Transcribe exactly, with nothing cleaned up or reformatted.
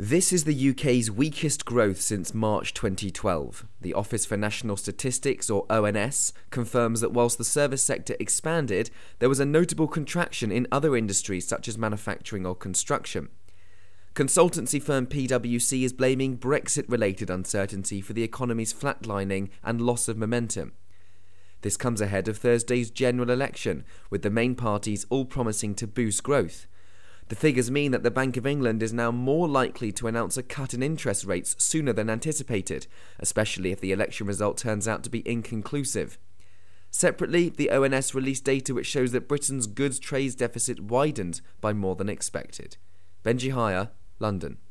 This is the U K's weakest growth since March twenty twelve. The Office for National Statistics, or O N S, confirms that whilst the service sector expanded, there was a notable contraction in other industries such as manufacturing or construction. Consultancy firm PwC is blaming Brexit-related uncertainty for the economy's flatlining and loss of momentum. This comes ahead of Thursday's general election, with the main parties all promising to boost growth. The figures mean that the Bank of England is now more likely to announce a cut in interest rates sooner than anticipated, especially if the election result turns out to be inconclusive. Separately, the O N S released data which shows that Britain's goods trade deficit widened by more than expected. Benji Hire, London.